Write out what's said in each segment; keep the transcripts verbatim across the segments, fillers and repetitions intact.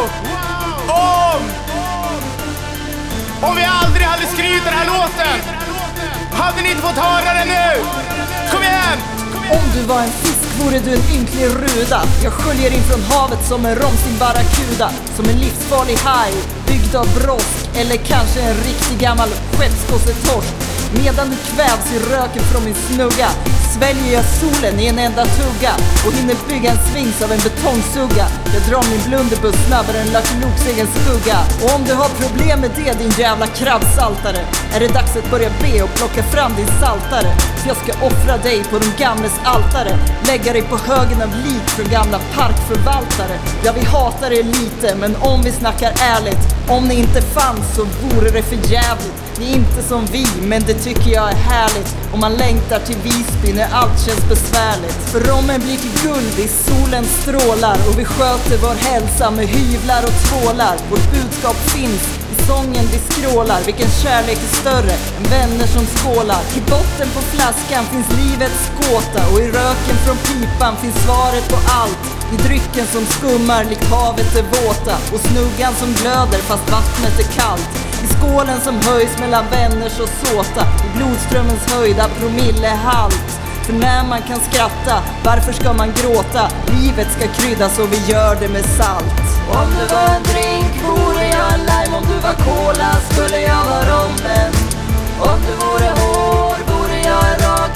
Wow! Om! Om vi aldrig hade skrivit den här låten, hade ni inte fått höra den nu? Kom igen! Om du var en fisk vore du en ynklig ruda. Jag sköljer in från havet som en romsig barracuda. Som en livsfarlig haj, byggd av brosk. Eller kanske en riktig gammal skeppskossetorsk. Medan du kvävs i röken från min snugga, sväljer jag solen i en enda tugga och hinner bygga en svings av en betongsugga. Jag drar min blunderbuss snabbare än Lucky Lukes egen skugga. Och om du har problem med det, din jävla krabbsaltare, är det dags att börja be och plocka fram din saltare. Så jag ska offra dig på den gamles altare, lägga dig på högen av lik från gamla parkförvaltare. Ja, vi hatar er lite, men om vi snackar ärligt, om ni inte fanns så vore det för jävligt. Ni är inte som vi, men det tycker jag är härligt. Om man längtar till Visby när allt känns besvärligt. För rommen blir till guld i solens strålar, och vi sköter vår hälsa med hyvlar och tvålar. Vårt budskap finns i sången vi skrålar. Vilken kärlek är större än vänner som skålar. I botten på flaskan finns livets gåta, och i röken från pipan finns svaret på allt. I drycken som skummar likt havet är våta, och snuggan som glöder fast vattnet är kallt. I skålen som höjs mellan vänner så såta, i blodströmmens höjda promillehalt. För när man kan skratta, varför ska man gråta? Livet ska kryddas och vi gör det med salt. Om du var en drink vore jag en lime, om du var cola skulle jag vara rommen. Om du vore hår vore jag en rak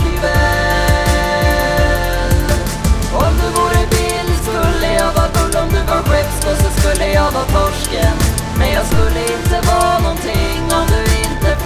juvel. Om du vore bild skulle jag vara bull, om du var skeppskosse skulle jag vara torsken. Men jag skulle inte vara någonting om du inte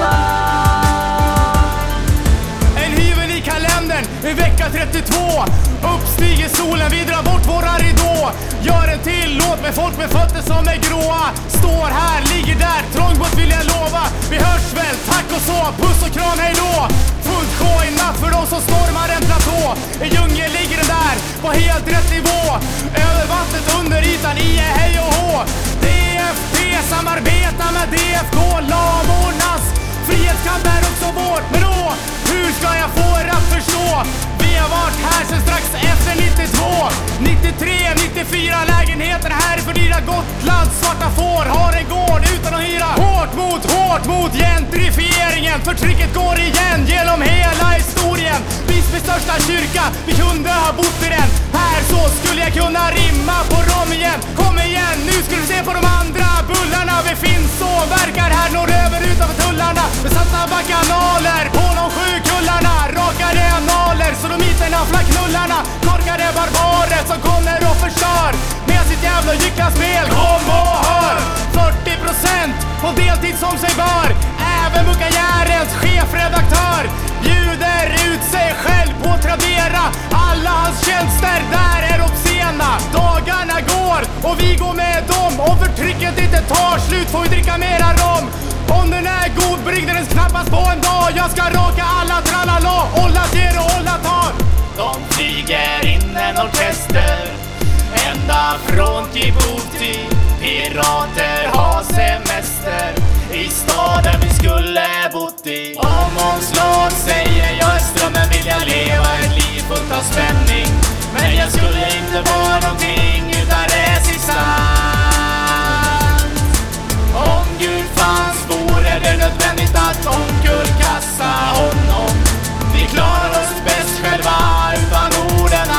fann. En hyvel i kalendern i vecka trettiotvå. Uppstiger solen, vi drar bort våra ridå. Gör en till låt med folk med fötter som är gråa. Står här, ligger där, trångbott vill jag lova. Vi hörs väl, tack och så, puss och kram, hej då. Fullt sjå i natt för de som stormar en platå. I djungeln ligger den där, på helt rätt nivå. Över vattnet, under ytan, i är hej och hå. D F P samarbetar med D F K. Lamornas frihetskamp är också vår. Men då, hur ska jag få er att förstå? Vi har varit här sen strax efter nittiotvå. nittiotre, nittiofyra lägenheter här för dyra. Gotlands svarta får har en gård utan att hyra. Hårt mot hårt mot gentrifieringen. Förtrycket går igen genom hela historien. Visbys största kyrka, vi kunde ha bott i den. Här så skulle jag kunna rimma på rom igen. Kom igen, nu ska du se på de andra bullarna. Vi finns och verkar här norröver utanför tullarna. Besatta bakanaler på de sju kullarna. Rakade analer, sodomiterna, flacknullarna. Korkade barbarer som kommer och förstör med sitt jävla gycklaspel. Kom och hör! fyrtio procent på deltid som sig bör. Även Buckarjärens chefredaktör bjuder ut sig själv på Tradera. Alla hans tjänster där är obscena. Dagarna går och vi går med dem. Om förtrycket inte tar slut får vi dricka mera rom. Om den är god bryggde den knappast på en dag. Jag ska raka alla tralala, olla ger och olla tar. De flyger in en orkester ända från Djibouti. Pirater har semester i staden vi skulle bott i. Om omslag säger jag i strömmen vill jag leva ett liv fullt av spänning. Men jag skulle inte vara någonting utan resistans. Om Gud fanns vore det nödvändigt att omkullkasta honom. Vi klarar oss bäst själva utan orden.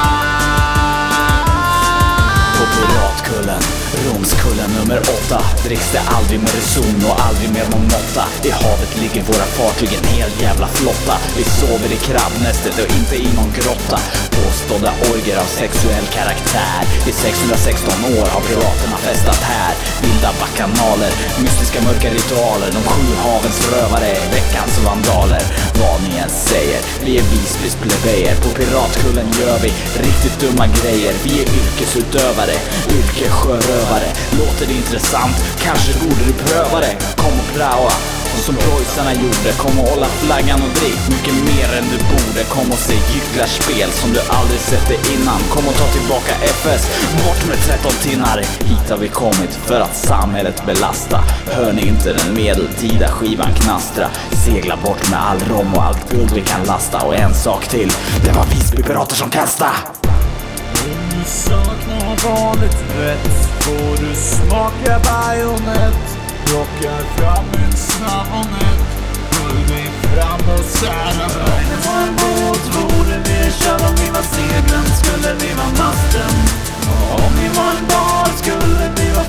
På Piratkullen, Romskullen nummer åtta, dricks det aldrig med reson och aldrig mer någon måtta. I havet ligger våra fartyg, en hel jävla flotta. Vi sover i krabbnästet och inte i någon grotta. Påstådda orger av sexuell karaktär. I sexhundrasexton år har piraterna festat här. Vilda backanaler, mystiska mörka ritualer. De sju havens rövare, veckans vandaler. Vad ni än säger, vi är Visbys plebejer. På Piratkullen gör vi riktigt dumma grejer. Vi är yrkesutövare, yrkesjörövare. Låter det intressant? Kanske borde du pröva det. Kom och praoa, som preussarna gjorde. Kom och hålla flaggan och drick mycket mer än du borde. Kom och se gycklarspel som du aldrig sett det innan. Kom och ta tillbaka F S, bort med tretton tinnar. Hit har vi kommit för att samhället belasta. Hör ni inte den medeltida skivan knastra? Segla bort med all rom och allt guld vi kan lasta. Och en sak till, det var Visby pirater som kasta. Saknar vanligt rätt får du smaka bajonett. Plockar fram en snabbonett, pull dig fram och sära. Om det var en båt vore vi kör, om vi var seglen skulle vi vara masten. Om vi var en bar skulle vi vara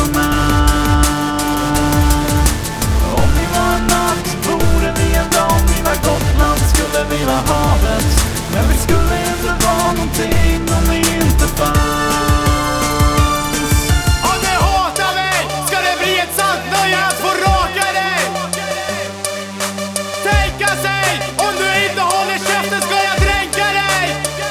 fyllomän. Om vi var en natt vore vi en dag, om vi var Gotland skulle vi vara havet. Men vi skulle inte vara någonting om vi inte fanns. Om du hatar mig ska det bli ett sant nöje att få raka dig. Tänka sig, om du inte håller käften ska jag dränka dig.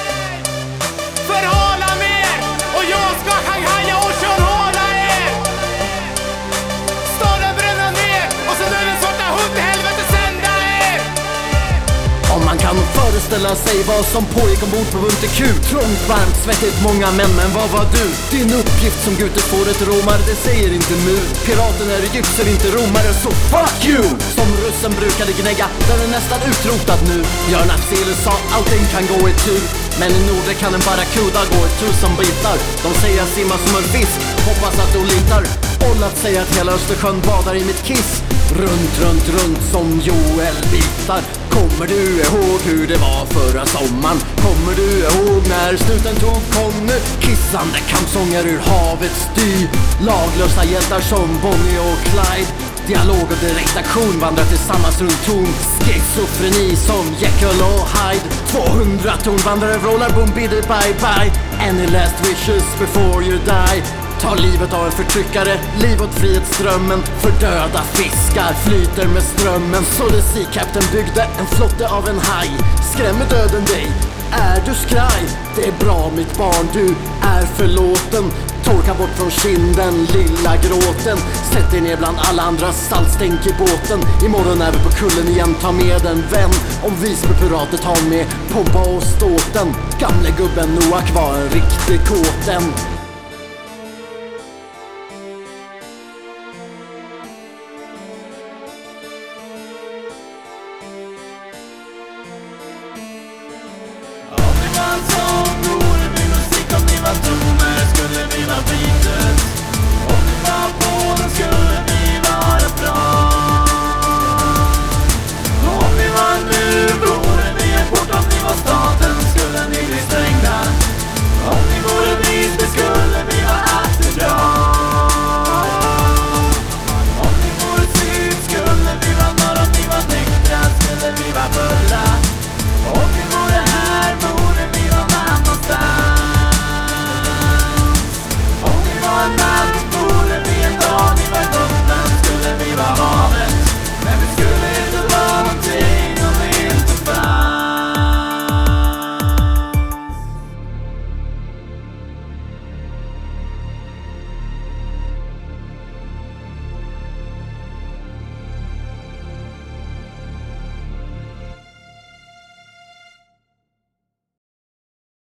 Förhala mer och jag ska hanghaja och körhåla er. Staden bränner ner och så nu den svarta hund i helvete sända er. Om man kan föreställa sig vad som pågick ombord på Bunte Q. Trångt, varmt, svettigt, många män, men vad var du? Din uppgift som gutefåret romar, det säger inte mut. Piraten är egypter, inte romare, så fuck you! Som russen brukade gnägga, den är nästan utrotad nu. Björn Afzelius sa, allting kan gå i tur. Men i Norden kan en barracuda gå i tusen bitar. De säger att simma som en fisk, hoppas att du litar. Ollat säger att hela Östersjön badar i mitt kiss. Runt, runt, runt som Joel bitar. Kommer du ihåg hur det var förra sommaren? Kommer du ihåg när snuten tog Conny? Kissande kampsånger ur havets dy. Laglösa hjältar som Bonnie och Clyde. Dialog och direktaktion vandrar tillsammans runt ton. Schizofreni som Jekyll och Hyde. tvåhundra tonvandrare vrålar boom biddy bye bye. Any last wishes before you die? Ta livet av en förtryckare, liv åt frihetsströmmen. För döda fiskar flyter med strömmen. Så the Sea Captain byggde en flotte av en haj. Skrämmer döden dig? Är du skraj? Det är bra mitt barn, du är förlåten. Torka bort från kinden, lilla gråten. Sätt dig ner bland alla andra saltstänk i båten. Imorgon är vi på kullen igen, ta med en vän. Om Visbypirater tar med pompa och ståten. Gamle gubben Noak var en riktig kåten. Om det var en sång vore vi musik, om ni var toner skulle vi vara fina.